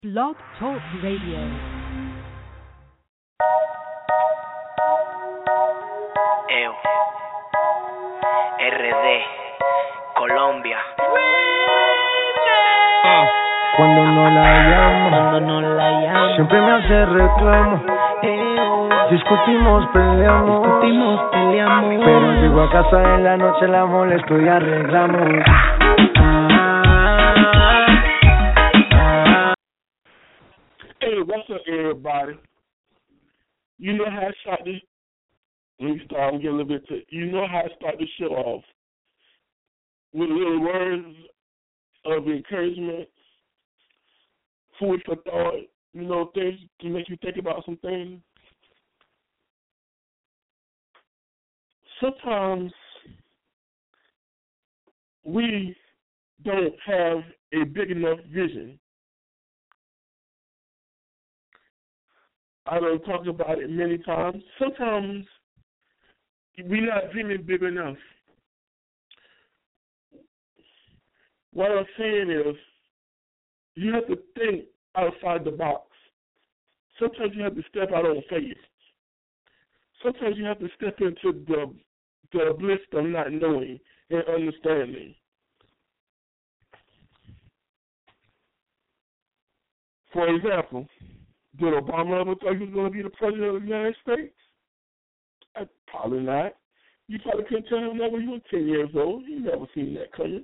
Blog Talk Radio. EO, RD, Colombia. Cuando no la llamo, siempre me hace reclamo. Discutimos, peleamos, pero llego a casa en la noche, la molesto y arreglamos. Hey, what's up, everybody? You know how I start this. Let me start. I'm getting a little bit. You know how I start the show off with little words of encouragement, food for thought. You know, things to make you think about some things. Sometimes we don't have a big enough vision. I don't talk about it many times. Sometimes we're not dreaming big enough. What I'm saying is you have to think outside the box. Sometimes you have to step out on faith. Sometimes you have to step into the bliss of not knowing and understanding. For example, did Obama ever thought he was going to be the president of the United States? Probably not. You probably couldn't tell him that when you were 10 years old. You never seen that coming.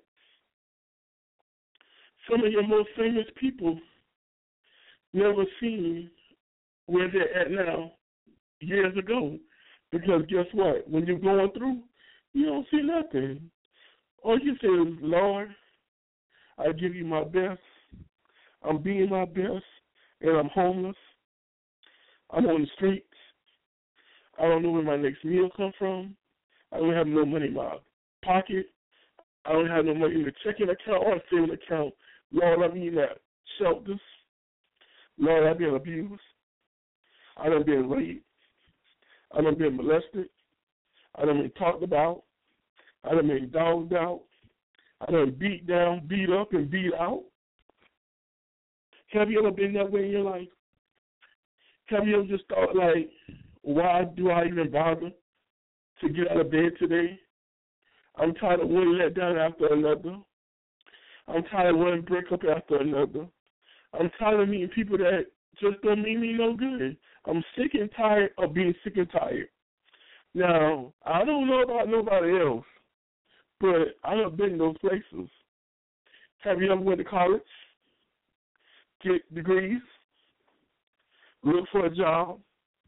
Some of your most famous people never seen where they're at now years ago. Because guess what? When you're going through, you don't see nothing. All you say is, Lord, I give you my best. I'm being my best. And I'm homeless. I'm on the streets. I don't know where my next meal come from. I don't have no money in my pocket. I don't have no money in the checking account or saving account. Lord, I'm in that shelters. Lord, I've been abused. I done been raped. I done been molested. I done been talked about. I done been dogged out. I done beat down, beat up, and beat out. Have you ever been that way in your life? Have you ever just thought, like, why do I even bother to get out of bed today? I'm tired of one letdown after another. I'm tired of one breakup after another. I'm tired of meeting people that just don't mean me no good. I'm sick and tired of being sick and tired. Now, I don't know about nobody else, but I have been in those places. Have you ever went to college? Get degrees, look for a job,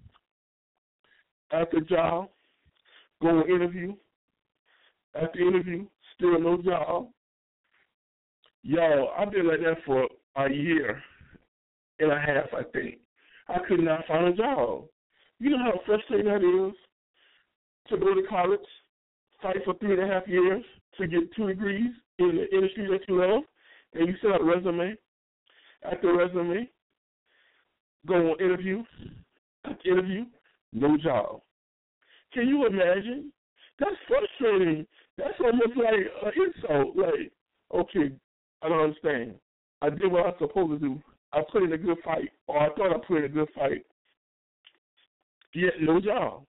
after job, go on interview, after interview, still no job. Y'all, I've been like that for a year and a half, I think. I could not find a job. You know how frustrating that is to go to college, fight for 3.5 years to get 2 degrees in the industry that you love, and you send out a resume. After resume, go on interview. After interview, no job. Can you imagine? That's frustrating. That's almost like an insult. Like, okay, I don't understand. I did what I was supposed to do. I put in a good fight, or I thought I put in a good fight. Yet no job.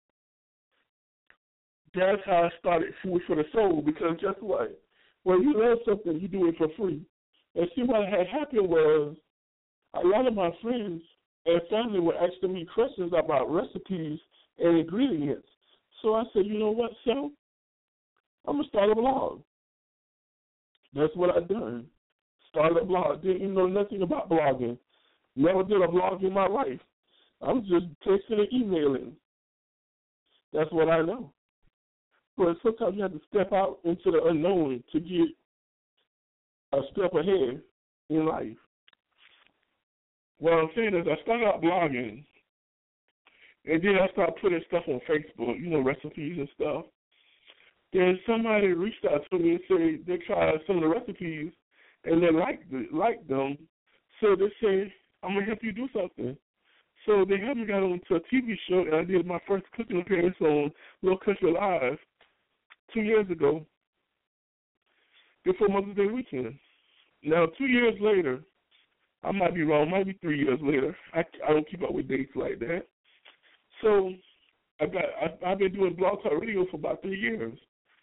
That's how I started Food for the Soul, because guess what? When you love something, you do it for free. And see, what had happened was a lot of my friends and family were asking me questions about recipes and ingredients. So I said, you know what, so I'm going to start a blog. That's what I done. Started a blog. Didn't know nothing about blogging. Never did a blog in my life. I'm just texting and emailing. That's what I know. But sometimes you have to step out into the unknown to get a step ahead in life. What I'm saying is I started out blogging, and then I started putting stuff on Facebook, you know, recipes and stuff. Then somebody reached out to me and said they tried some of the recipes, and they liked them. So they say, I'm going to help you do something. So they helped me get onto a TV show, and I did my first cooking appearance on Little Country Live 2 years ago, before Mother's Day weekend. Now, 2 years later, I might be wrong. Might be 3 years later. I don't keep up with dates like that. So I've been doing Blog Talk Radio for about 3 years.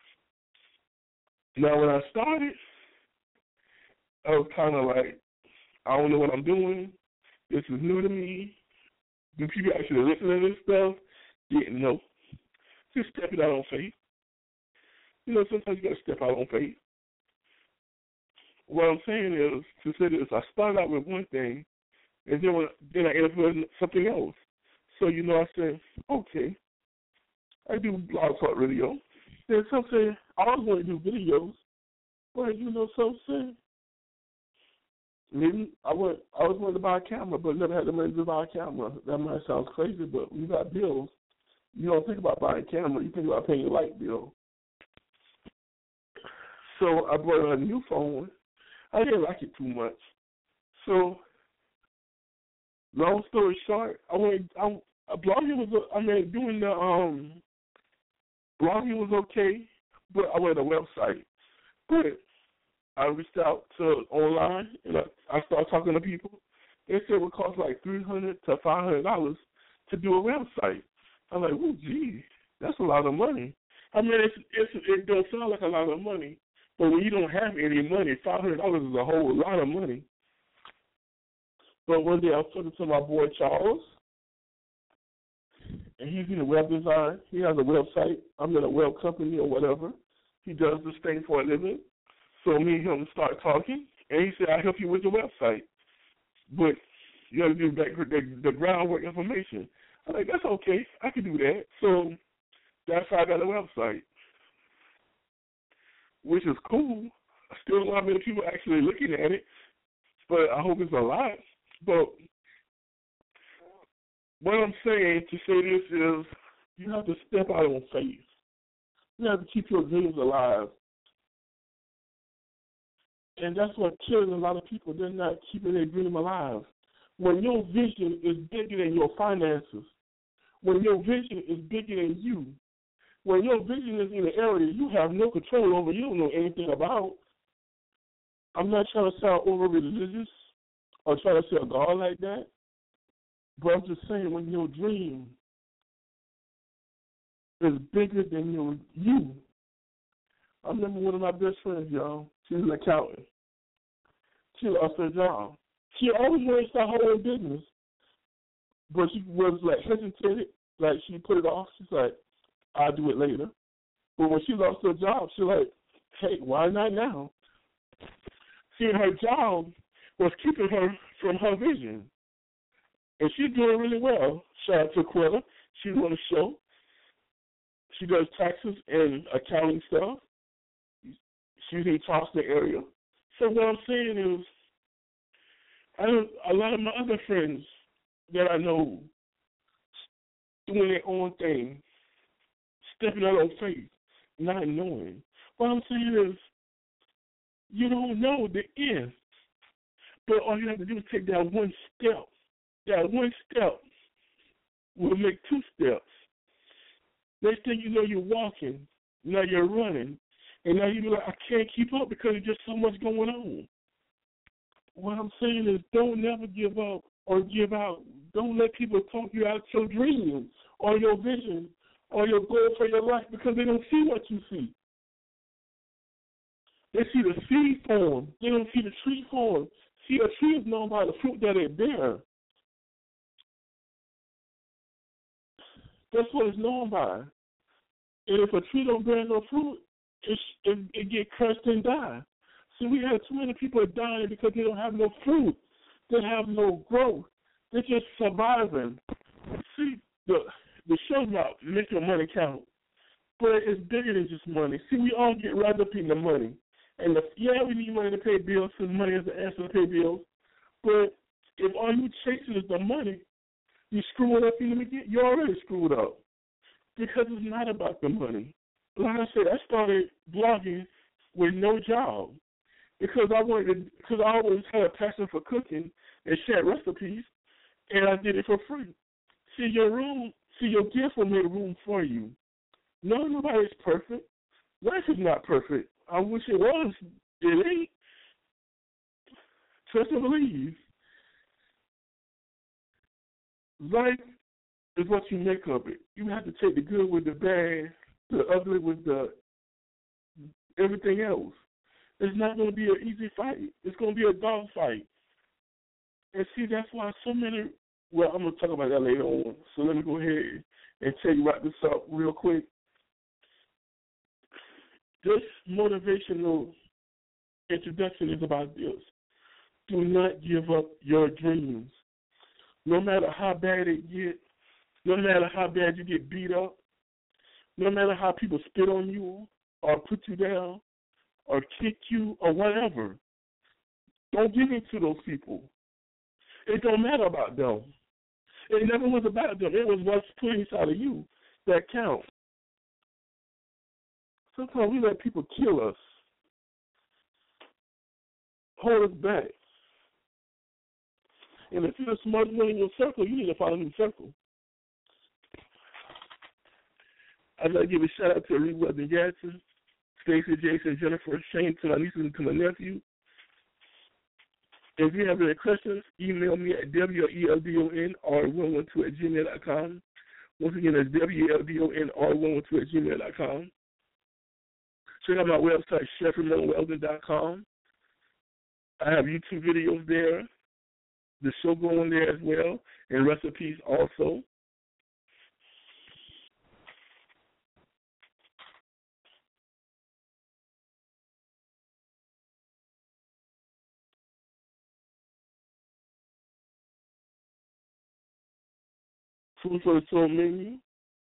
Now, when I started, I was kind of like, I don't know what I'm doing. This is new to me. Do people actually listen to this stuff? Didn't know. Just step it out on faith. You know, sometimes you got to step out on faith. What I'm saying is, to say this, I started out with one thing, and then I ended up with something else. So, you know, I said, okay, I do Blog Talk Radio. Then some say, I always want to do videos. But, you know, some say, maybe I always wanted to buy a camera, but never had the money to buy a camera. That might sound crazy, but when you got bills, you don't think about buying a camera. You think about paying your light bill. So I bought a new phone. I didn't like it too much. So, long story short, blogging was okay, but I wanted a website. But I reached out to online, and I started talking to people. They said it would cost like $300 to $500 to do a website. I'm like, oh, gee, that's a lot of money. I mean, it don't sound like a lot of money, but when you don't have any money, $500 is a whole lot of money. But one day I was talking to my boy Charles, and he's in web design. He has a website. I'm in a web company or whatever. He does this thing for a living. So me and him start talking, and he said, I'll help you with your website. But you got to do the groundwork information. I'm like, that's okay. I can do that. So that's how I got a website, which is cool. Still a lot of people actually looking at it, but I hope it's a lot. But what I'm saying to say this is you have to step out on faith. You have to keep your dreams alive. And that's what kills a lot of people. They're not keeping their dream alive. When your vision is bigger than your finances, when your vision is bigger than you, when your vision is in an area you have no control over, you don't know anything about. I'm not trying to sound over-religious or trying to say a God like that, but I'm just saying when your dream is bigger than you. I remember one of my best friends, y'all. She's an accountant. She lost her job. She always wanted to start her own business, but she was like hesitated, like she put it off. She's like, I'll do it later. But when she lost her job, she's like, hey, why not now? See, her job was keeping her from her vision. And she's doing really well. Shout out to Quilla. She's on the show. She does taxes and accounting stuff. She's in Charleston area. So what I'm saying is, a lot of my other friends that I know doing their own thing, stepping out on faith, not knowing. What I'm saying is, you don't know the end. But all you have to do is take that one step. That one step will make two steps. Next thing you know, you're walking. Now you're running. And now you're like, I can't keep up because there's just so much going on. What I'm saying is don't never give up or give out. Don't let people talk you out your dreams or your vision or your goal for your life because they don't see what you see. They see the seed form. They don't see the tree form. See, a tree is known by the fruit that it bears. That's what it's known by. And if a tree don't bear no fruit, it get crushed and die. So we have too many people dying because they don't have no fruit. They have no growth. They're just surviving. See, the show's about make your money count, but it's bigger than just money. See, we all get wrapped up in the money. And we need money to pay bills, so money is the answer to pay bills. But if all you chasing is the money, you screwing up in the beginning. You're already screwed up because it's not about the money. Like I said, I started blogging with no job because I always had a passion for cooking and share recipes, and I did it for free. Your gift will make room for you. Nobody's perfect. Life is not perfect. I wish it was. It ain't. Trust and believe. Life is what you make of it. You have to take the good with the bad, the ugly with the everything else. It's not going to be an easy fight. It's going to be a dog fight. And see, that's why so many, well, I'm going to talk about that later on. So let me go ahead and tell you, wrap this up real quick. This motivational introduction is about this. Do not give up your dreams. No matter how bad it gets, no matter how bad you get beat up, no matter how people spit on you or put you down or kick you or whatever, don't give in to those people. It don't matter about them. It never was about them. It was what's put inside of you that counts. Sometimes we let people kill us, hold us back. And if you're the smartest one in your circle, you need to find a new circle. I'd like to give a shout out to Reed Weather Jackson, Stacey, Jason, Jennifer, Shane, to my nieces and to my nephew. If you have any questions, email me at WELDONR112@gmail.com. Once again, that's WELDONR112@gmail.com. Check out my website, ChefRamonWeldon.com. I have YouTube videos there, the show going there as well, and recipes also. Food for the Soul menu,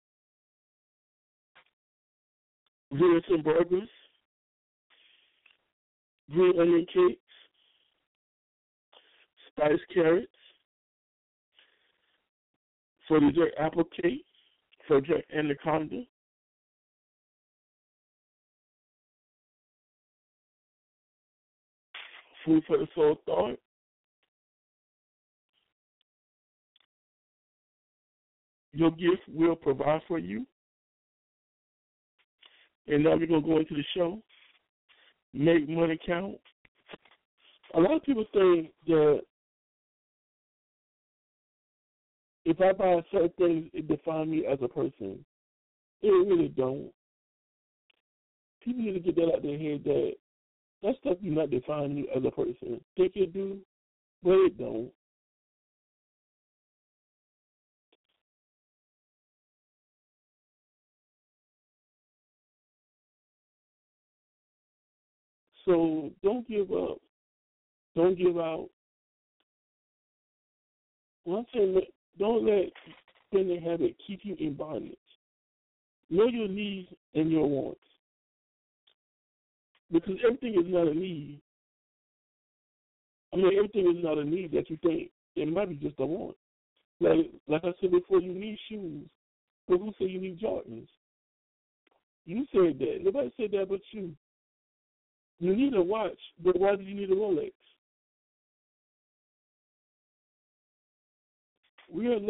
venison burgers, green onion cakes, spiced carrots, for the jerk apple cake, for jerk anaconda, food for the soul thought, your gift will provide for you. And now we're going to go into the show. Make money count. A lot of people think that if I buy certain things, it defines me as a person. It really don't. People need to get that out of their head that stuff do not define you as a person. Think it do, but it don't. So don't give up. Don't give out. One thing, don't let spending habit keep you in bondage. Know your needs and your wants. Because everything is not a need. Everything is not a need that you think. It might be just a want. Like I said before, you need shoes. But who said you need Jordans? You said that. Nobody said that but you. You need a watch, but why do you need a Rolex? We are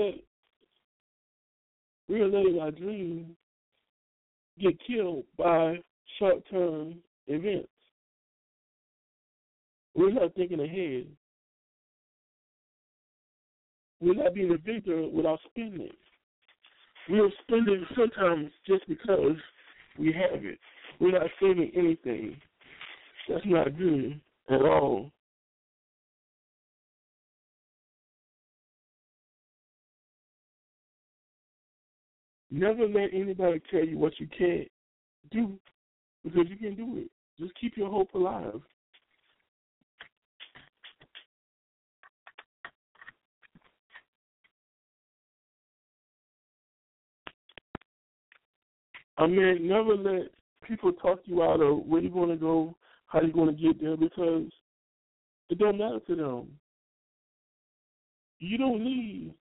letting our dreams get killed by short-term events. We're not thinking ahead. We're not being a victor without spending. We are spending sometimes just because we have it. We're not saving anything. That's not good at all. Never let anybody tell you what you can't do, because you can do it. Just keep your hope alive. Never let people talk you out of where you're going to go, how you're going to get there, because it don't matter to them. You don't need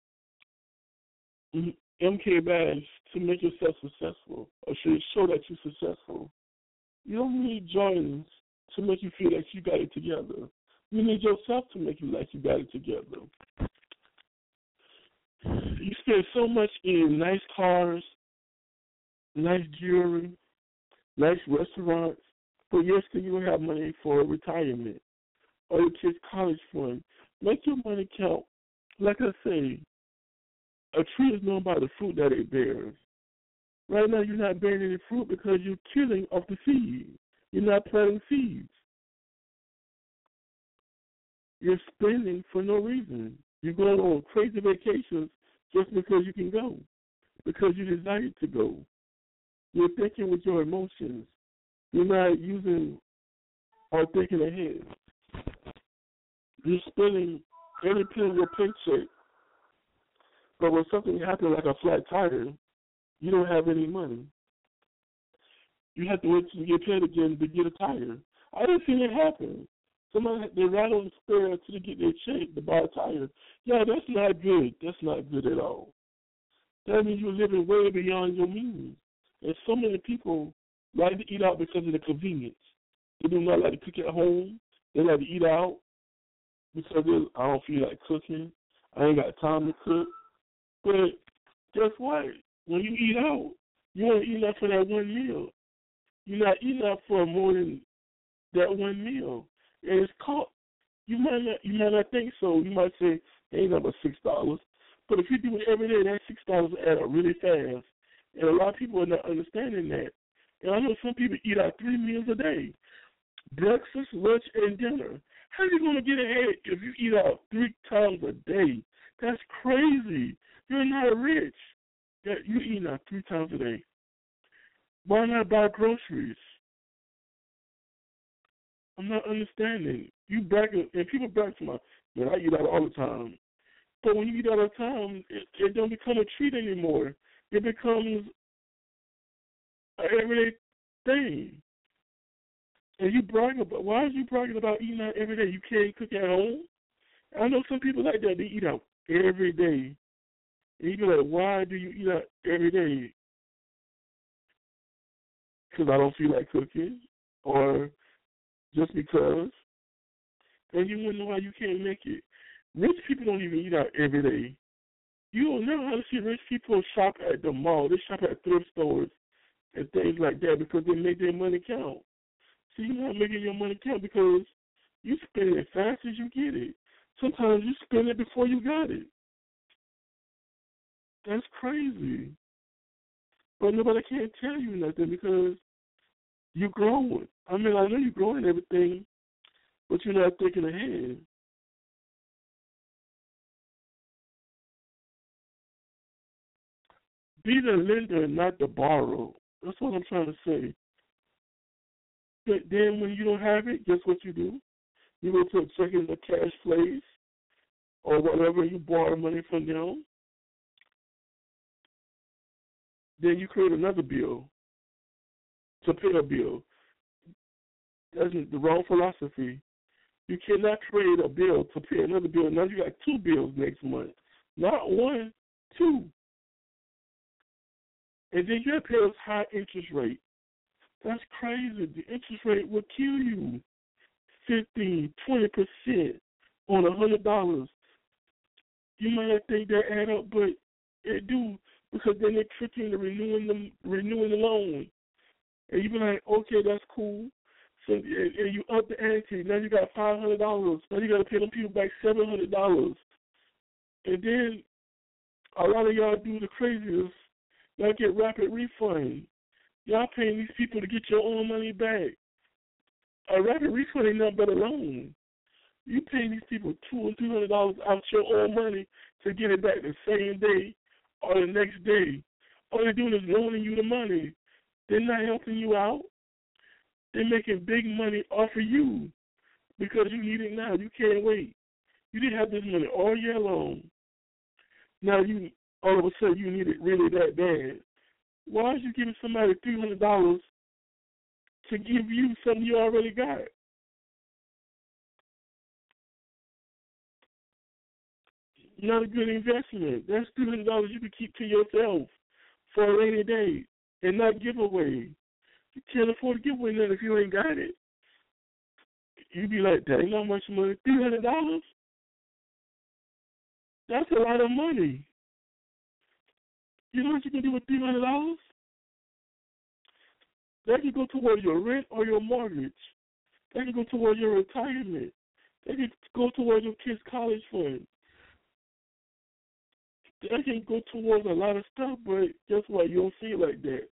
MK badge to make yourself successful or to show that you're successful. You don't need Jordans to make you feel that you got it together. You need yourself to make you like you got it together. You spend so much in nice cars, nice jewelry, nice restaurants, but yes, still you don't have money for retirement or your kids' college fund. Make your money count. Like I say, A tree is known by the fruit that it bears. Right now, you're not bearing any fruit because you're killing off the seed. You're not planting seeds. You're spending for no reason. You're going on crazy vacations just because you can go, because you desire to go. You're thinking with your emotions. You're not using or thinking ahead. You're spending every penny of your paycheck, but when something happens like a flat tire, you don't have any money. You have to wait till you get paid again to get a tire. I didn't see it happen. Somebody, they ride on the spare to get their check to buy a tire. Yeah, that's not good. That's not good at all. That means you're living way beyond your means. And so many people like to eat out because of the convenience. They do not like to cook at home. They like to eat out because I don't feel like cooking. I ain't got time to cook. But guess what? When you eat out, you want to eat out for that one meal. You're not eating out for more than that one meal. And it's called, you might not think so. You might say, it ain't number $6. But if you do it every day, that $6 add up really fast. And a lot of people are not understanding that. And I know some people eat out 3 meals a day, breakfast, lunch, and dinner. How are you going to get ahead if you eat out 3 times a day? That's crazy. You're not rich. You're eating out 3 times a day. Why not buy groceries? I'm not understanding. You brag, and people brag to me, man, I eat out all the time. But when you eat out all the time, it don't become a treat anymore. It becomes an everyday thing. And you brag about, why are you bragging about eating out every day? You can't cook at home? I know some people like that. They eat out every day. And you be like, why do you eat out every day? Because I don't feel like cooking, or just because. And you wonder why you can't make it. Rich people don't even eat out every day. You don't know how to see rich people shop at the mall. They shop at thrift stores and things like that because they make their money count. So you're not making your money count because you spend it as fast as you get it. Sometimes you spend it before you got it. That's crazy. But nobody can't tell you nothing because you're growing. I mean, I know you're growing everything, but you're not thinking ahead. Be the lender, not the borrower. That's what I'm trying to say. But then when you don't have it, guess what you do? You go to a checking the cash place or whatever, you borrow money from them. Then you create another bill to pay a bill. That's the wrong philosophy. You cannot create a bill to pay another bill. Now you got 2 bills next month. Not 1, 2. And then you have to pay a high interest rate. That's crazy. The interest rate will kill you. 15, 20% on $100. You might not think that add up, but it do, because then they trick you into renewing the loan. And you be like, okay, that's cool. So and you up the ante. Now you got $500. Now you got to pay them people back $700. And then a lot of y'all do the craziest. Y'all get rapid refund. Y'all paying these people to get your own money back. A rapid refund ain't nothing but a loan. You paying these people $200 and $300 out your own money to get it back the same day or the next day. All they're doing is loaning you the money. They're not helping you out. They're making big money off of you because you need it now. You can't wait. You didn't have this money all year long. Now you all of a sudden you need it really that bad. Why are you giving somebody $300 to give you something you already got? Not a good investment. That's $300 you can keep to yourself for a rainy day and not give away. You can't afford to give away nothing if you ain't got it. You be like, that ain't not much money. $300? That's a lot of money. You know what you can do with $300? That can go towards your rent or your mortgage. That can go towards your retirement. That can go towards your kids' college fund. I can go towards a lot of stuff, but guess what? You don't see it like that.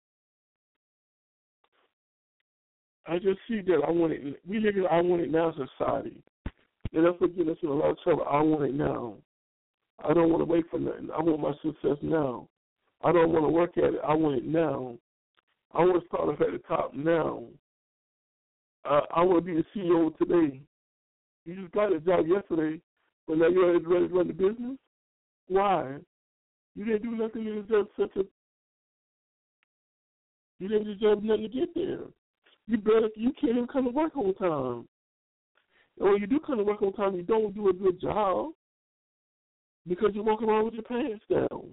I just see that I want it. We live in I want it now society. And that's what gets us in a lot of trouble. I want it now. I don't want to wait for nothing. I want my success now. I don't want to work at it. I want it now. I want to start off at the top now. I want to be the CEO today. You just got a job yesterday, but now you're ready to run the business? Why? You didn't do nothing to deserve you didn't deserve nothing to get there. You can't even come to work on time. And when you do come to work on time, you don't do a good job because you walk around with your pants down.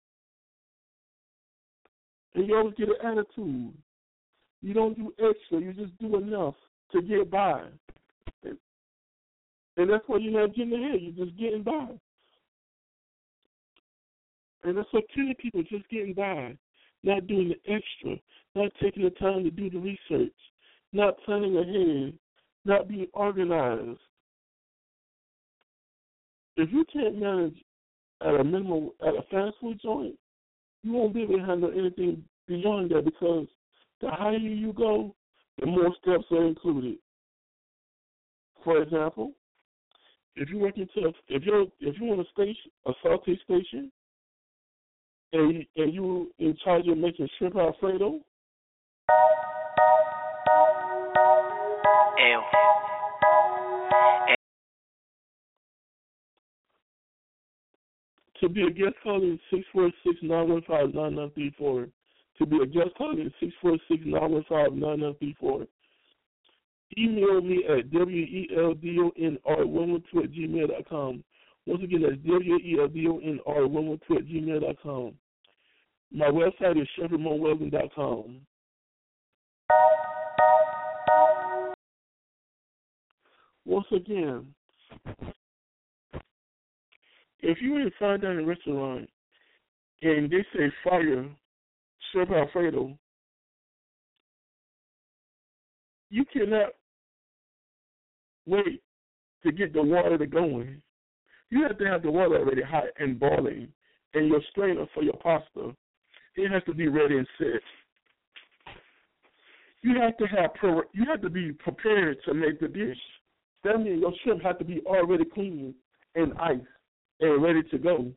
And you always get an attitude. You don't do extra. You just do enough to get by. And that's why you're not getting ahead. You're just getting by. And that's what killing people, just getting by. Not doing the extra. Not taking the time to do the research. Not planning ahead. Not being organized. If you can't manage at a minimum at a fast food joint, you won't be able to handle anything beyond that because the higher you go, the more steps are included. For example, if you're on a station, a saute station, and you in charge of making shrimp Alfredo, to be a guest, call in 646-915-9934. To be a guest, call in 646-915-9934. Email me at weldonr112@gmail.com. Once again, that's weldonr112@gmail.com. My website is ShepardMoweldon.com. Once again, if you're in a fine dining restaurant and they say fire shrimp Alfredo, you cannot wait to get the water to going. You have to have the water already hot and boiling, and your strainer for your pasta, it has to be ready and set. You have to be prepared to make the dish. That means your shrimp have to be already clean and iced and ready to go.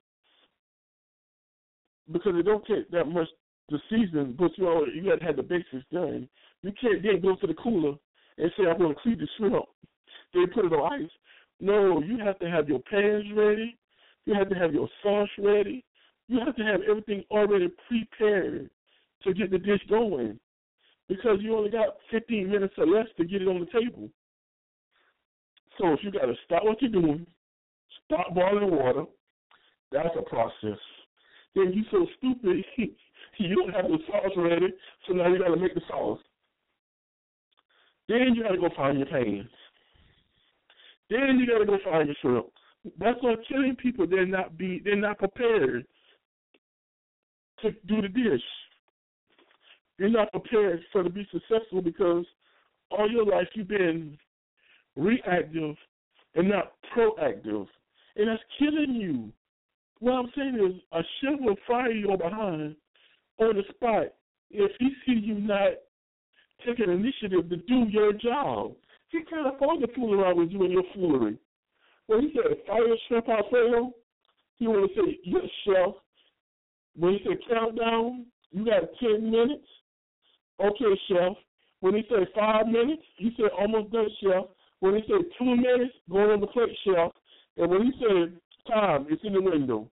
Because it don't take that much to season, but you got to have the basics done. You can't then go to the cooler and say, I'm going to clean the shrimp. Then put it on ice. No, you have to have your pans ready. You have to have your sauce ready. You have to have everything already prepared to get the dish going. Because you only got 15 minutes or less to get it on the table. So if you got to stop what you're doing, stop boiling water, that's a process. Then you so stupid, you don't have the sauce ready, so now you got to make the sauce. Then you got to go find your pans. Then you got to go find your shrimp. That's why killing people, they're not prepared to do the dish. You're not prepared to be successful because all your life you've been reactive and not proactive. And that's killing you. What I'm saying is a chef will fire you behind on the spot if he see you not taking initiative to do your job. He can't afford to fool around with you and your foolery. When he said fire shrimp Alfredo, he want to say, yes, chef. When he said countdown, you got 10 minutes. Okay, chef. When he said 5 minutes, you said almost done, chef. When he said 2 minutes, going on the plate, chef. And when he said time, it's in the window.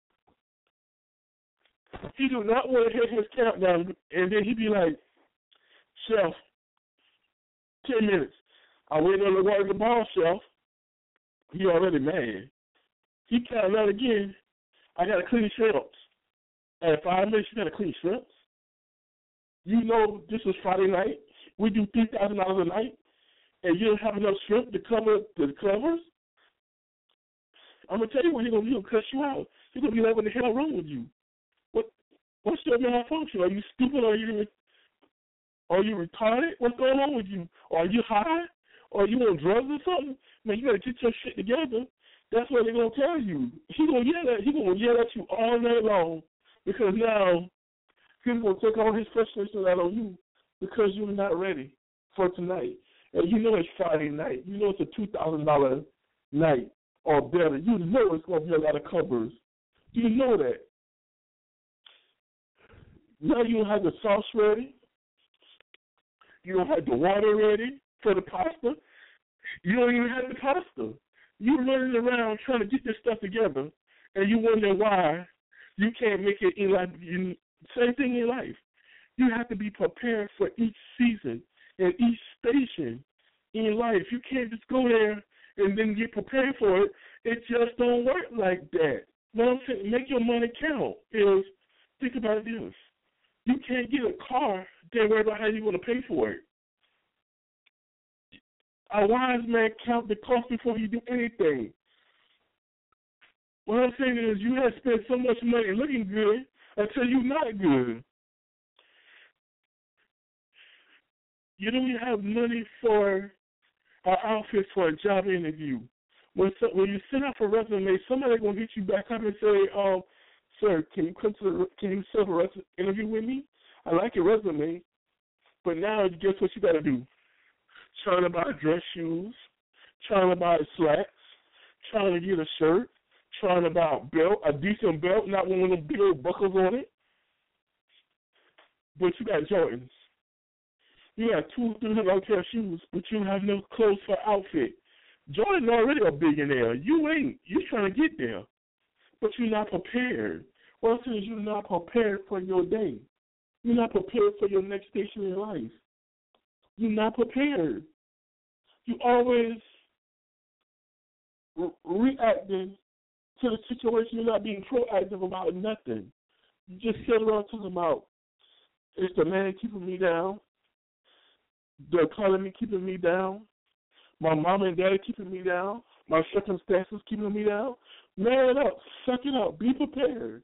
He do not want to hit his countdown, and then he be like, chef, 10 minutes. I wait on the water the ball, chef. He already mad. He counting out again. I got to clean shrimps. At 5 minutes, you got to clean shrimps. You know this was Friday night. We do $3,000 a night, and you don't have enough shrimp to cover the covers? I'm going to tell you what he's going to do. He'll cuss you out. He's going to be like, what the hell wrong with you? What's your malfunction? Are you stupid? Are you retarded? What's going on with you? Are you high? Or are you on drugs or something? Man, you got to get your shit together. That's what they're gonna tell you. He gonna yell at you all night long because now he's gonna take all his frustration out on you because you're not ready for tonight. And you know it's Friday night. You know it's a $2,000 night or better. You know it's gonna be a lot of covers. You know that. Now you don't have the sauce ready. You don't have the water ready for the pasta. You don't even have the pasta. You're running around trying to get this stuff together, and you wonder why you can't make it in life. Same thing in life. You have to be prepared for each season and each station in life. You can't just go there and then get prepared for it. It just don't work like that. What I'm saying, make your money count is, think about this. You can't get a car, then worry about how you're going to pay for it. A wise man count the cost before you do anything. What I'm saying is you have spent so much money looking good until you're not good. You don't even have money for an outfit for a job interview. When you send out a resume, somebody's going to hit you back up and say, sir, can you set up a interview with me? I like your resume, but now guess what you got to do? Trying to buy dress shoes, trying to buy slacks, trying to get a shirt, trying to buy a belt, a decent belt, not one of them big old buckles on it. But you got Jordans. You got $200-$300 pair of shoes, but you have no clothes for outfit. Jordan already a billionaire. You ain't. You're trying to get there, but you're not prepared. What I'm saying is you're not prepared for your day. You're not prepared for your next station in life. You're not prepared. You always reacting to the situation. You're not being proactive about nothing. You just sit around talking about, it's the man keeping me down, the economy keeping me down, my mom and daddy keeping me down, my circumstances keeping me down. Man up, suck it up, be prepared.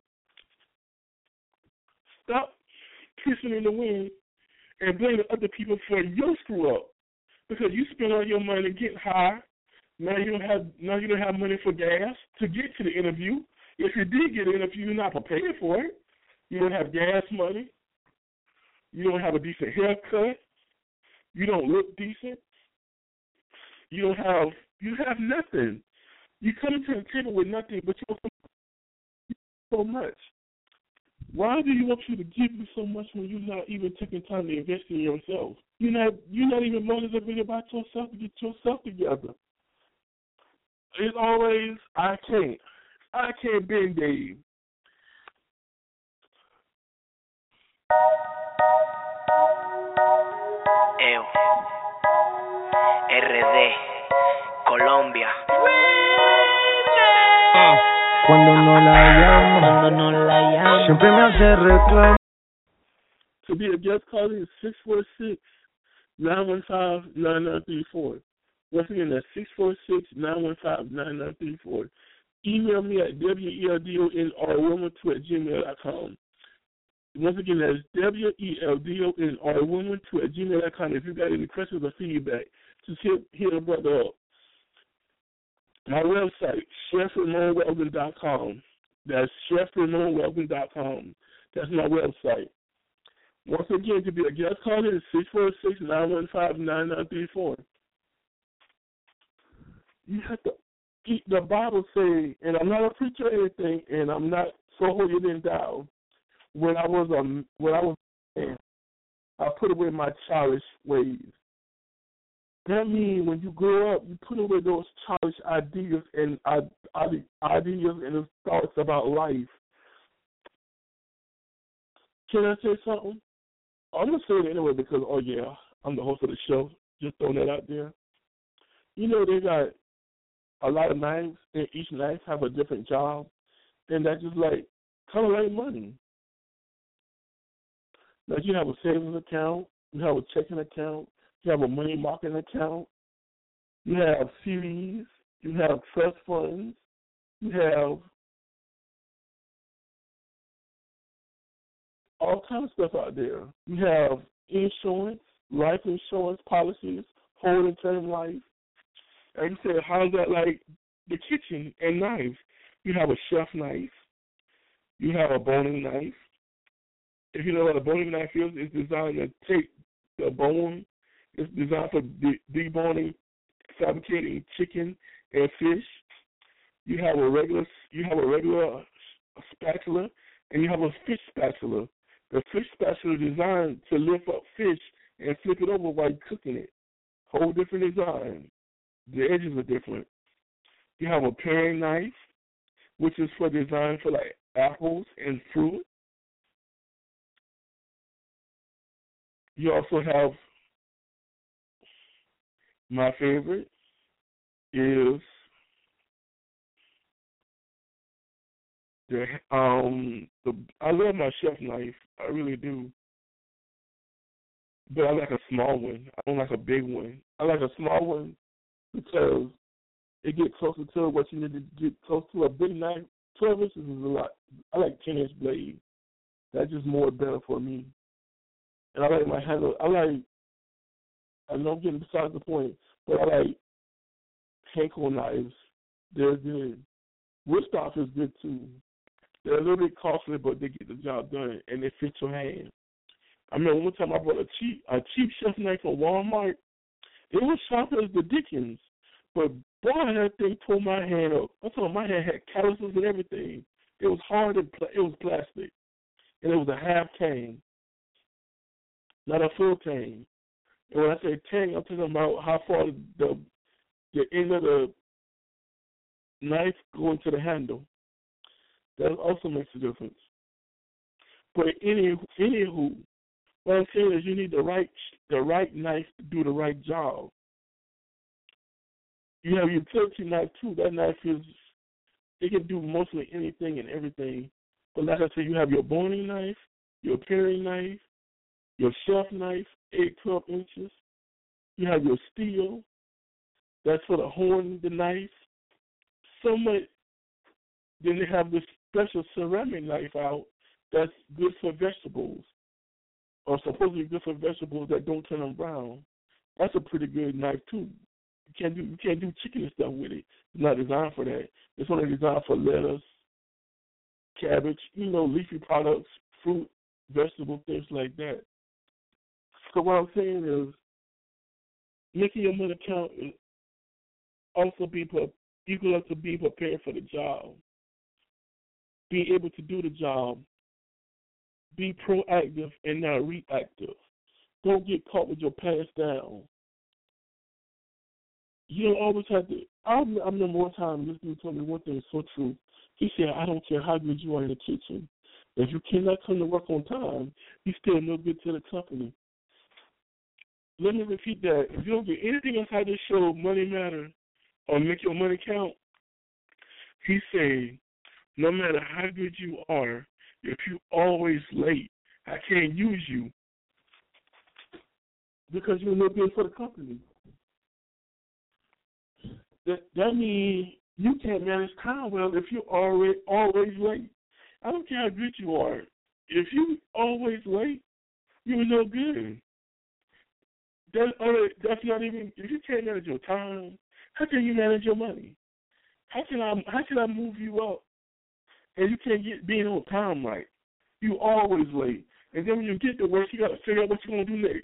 Stop kissing in the wind and blaming other people for your screw up, because you spend all your money getting high. Now you don't have money for gas to get to the interview. If you did get an interview, you're not prepared for it. You don't have gas money. You don't have a decent haircut. You don't look decent. You have nothing. You come to the table with nothing, but you have so much. Why do you want you to give you so much when you're not even taking time to invest in yourself? You're not even motivated about yourself to get yourself together. It's always, I can't bend Dave. EO, RD, Colombia. Cuando no la llamo, siempre me hace reclamo. To be a guest caller is 646-915-9934. Once again, that's 646-915-9934. Email me at weldonr2@gmail.com. Once again, that's weldonr2@gmail.com. If you got any questions or feedback, just hit a brother up. My website, ChefRamonWeldon.com. That's ChefRamonWeldon.com. That's my website. Once again, to be a guest caller is 646-915-9934. You have to eat the Bible say, and I'm not a preacher or anything, and I'm not so holier than thou. When I was a man, I put away my childish ways. That means when you grow up, you put away those childish ideas and those thoughts about life. Can I say something? I'm going to say it anyway because, I'm the host of the show. Just throwing that out there. You know, they got a lot of knives, and each knife have a different job, and that's just kind of like money. Like you have a savings account, you have a checking account, you have a money market account, you have CDs, you have trust funds, you have all kinds of stuff out there. You have insurance, life insurance policies, whole and term life. And you say, how is that like the kitchen and knives. You have a chef knife. You have a boning knife. If you know what a boning knife is, it's designed to take the bone. It's designed for deboning, fabricating chicken and fish. You have a regular spatula, and you have a fish spatula. The fish spatula is designed to lift up fish and flip it over while you're cooking it. Whole different design. The edges are different. You have a paring knife, which is for design for like apples and fruit. You also have my favorite is I love my chef knife. I really do. But I like a small one. I don't like a big one. I like a small one because it gets closer to what you need to get close to. A big knife, 12 inches is a lot. I like 10-inch blade. That's just more better for me. And I like my handle. I know I'm getting besides the point, but I like Henkel knives. They're good. Woodstock is good too. They're a little bit costly, but they get the job done, and they fit your hand. I remember one time I bought a cheap chef knife from Walmart. It was sharp as the Dickens, but boy, that thing tore my hand up. I told my hand had calluses and everything. It was hard and it was plastic, and it was a half tang, not a full tang. And when I say tang, I'm talking about how far the end of the knife going to the handle. That also makes a difference. But anywho, what I'm saying is you need the right knife to do the right job. You have your utility knife too. That knife it can do mostly anything and everything. But like I said, you have your boning knife, your paring knife, your chef knife, 8-12 inches. You have your steel. That's for the horn, the knife. So much. Then they have this special ceramic knife out that's good for vegetables, or supposedly good for vegetables that don't turn them brown. That's a pretty good knife too. You can't do chicken and stuff with it. It's not designed for that. It's only designed for lettuce, cabbage, leafy products, fruit, vegetables, things like that. So what I'm saying is, making your money count is also equal up to being prepared for the job. Be able to do the job. Be proactive and not reactive. Don't get caught with your pants down. You don't always have to. I remember one time this dude told me one thing so true. He said, I don't care how good you are in the kitchen. If you cannot come to work on time, you still no good to the company. Let me repeat that. If you don't get anything else out of this show, Money Matter, or Make Your Money Count, he said, no matter how good you are, if you always late, I can't use you because you're no good for the company. That means you can't manage time well if you're always late. I don't care how good you are. If you always late, you're no good. That's not even. If you can't manage your time, how can you manage your money? How can I move you up? And you can't get being on time right. You always late. And then when you get to work, you got to figure out what you're going to do next.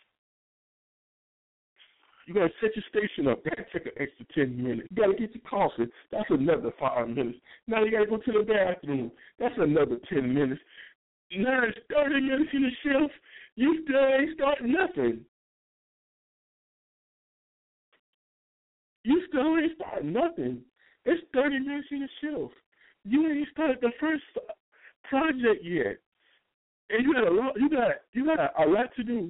You got to set your station up. That take an extra 10 minutes. You got to get your coffee. That's another 5 minutes. Now you got to go to the bathroom. That's another 10 minutes. Now it's 30 minutes in the shift. You still ain't starting nothing. It's 30 minutes in the shift. You ain't started the first project yet, and you got a lot to do,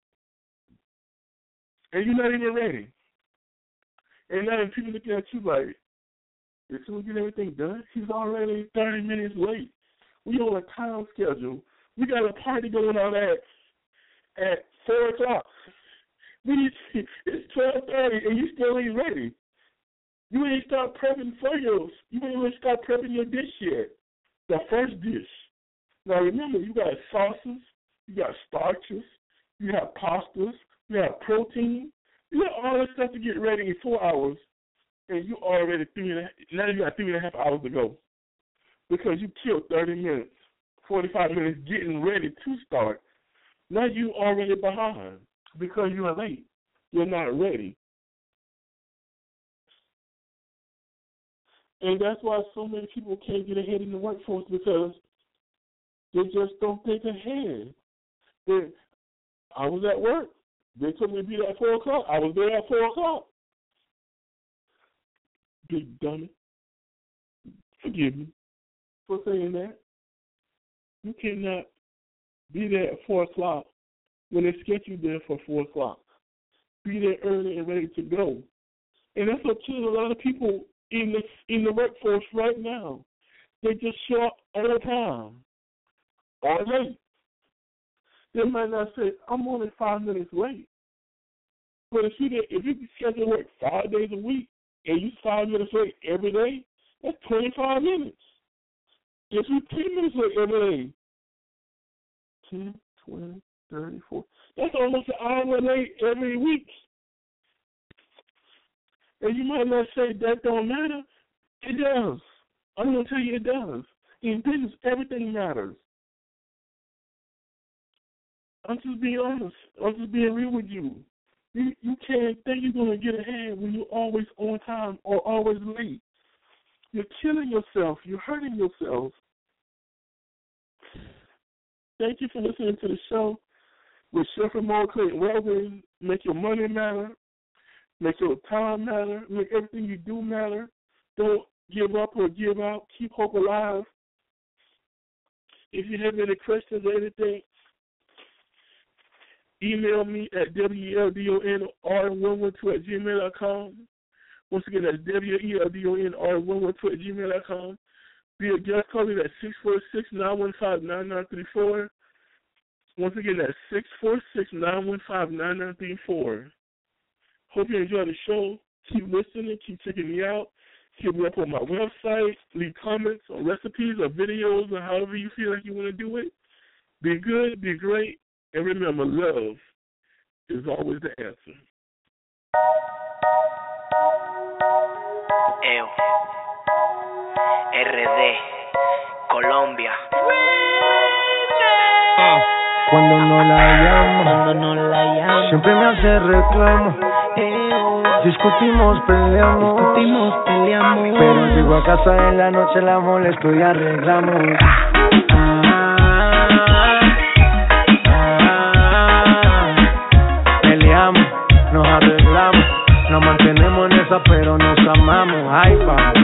and you're not even ready. And now people looking at you like, did someone get everything done? He's already 30 minutes late. We on a time schedule. We got a party going on at 4 o'clock. It's 12:30, and you still ain't ready. You ain't start prepping for yours. You ain't even start prepping your dish yet. The first dish. Now remember, you got sauces, you got starches, you have pastas, you have protein. You got all this stuff to get ready in 4 hours. and you already now you got 3.5 hours to go because you killed 30 minutes, 45 minutes getting ready to start. Now you already behind because you are late. You're not ready. And that's why so many people can't get ahead in the workforce because they just don't think ahead. I was at work. They told me to be there at 4 o'clock. I was there at 4 o'clock. Big dummy. Forgive me for saying that. You cannot be there at 4 o'clock when they scheduled you there for 4 o'clock. Be there early and ready to go. And that's what kills a lot of people in the workforce right now. They just show up on time or late. They might not say, I'm only 5 minutes late. But if you schedule work 5 days a week and you 5 minutes late every day, that's 25 minutes. If you're 10 minutes late every day, 10, 20, 30, 40, that's almost an hour late every week. And you might not say that don't matter. It does. I'm going to tell you it does. In business, everything matters. I'm just being honest. I'm just being real with you. You can't think you're going to get ahead when you're always on time or always late. You're killing yourself. You're hurting yourself. Thank you for listening to the show with Chef Ramon Clayton Weldon. Make your money matter. Make your time matter. Make everything you do matter. Don't give up or give out. Keep hope alive. If you have any questions or anything, email me at weldonr112@gmail.com. Once again, that's weldonr112@gmail.com. Be a guest caller at 646-915-9934. Once again, that's 646-915-9934. Hope you enjoy the show. Keep listening. Keep checking me out. Hit me up on my website. Leave comments on recipes or videos or however you feel like you want to do it. Be good. Be great. And remember, love is always the answer. EO, RD, Colombia. Cuando no la llamo, siempre me hace reclamo. Discutimos, peleamos, pero llego a casa en la noche, la molesto y arreglamos. Peleamos, nos arreglamos, nos mantenemos en esa, pero nos amamos. Ahí vamos.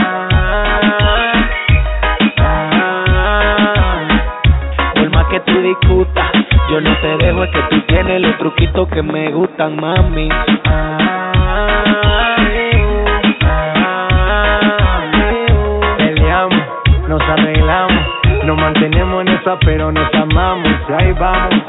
Por más que tú discutas, yo no te dejo, es que tú tienes los truquitos que me gustan, mami. Peleamos, nos arreglamos, nos mantenemos en esa, pero nos amamos. Y ahí vamos.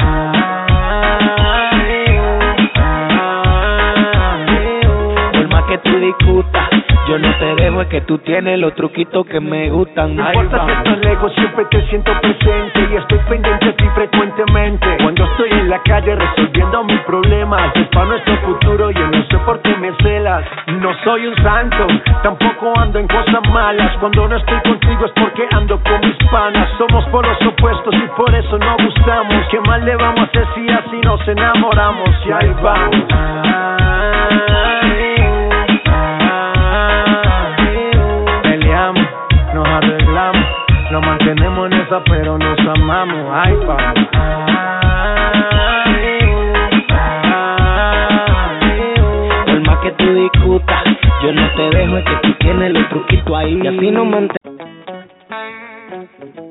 Por más que tú discutas, yo no te dejo, es que tú tienes los truquitos que me gustan. No importa si estás lejos, siempre te siento presente y estoy pendiente de ti frecuentemente. Cuando estoy en la calle resolviendo mis problemas, es para nuestro futuro, yo no sé por qué me celas. No soy un santo, tampoco ando en cosas malas. Cuando no estoy contigo es porque ando con mis panas. Somos polos opuestos y por eso no gustamos. ¿Qué mal le vamos a hacer si así nos enamoramos? Y ahí vamos. Peleamos, nos arreglamos, nos mantenemos en esa, pero nos amamos. Ahí vamos. Por más que tú discutas, yo no te dejo, es que tú tienes los truquitos ahí. Y así nos mantenemos.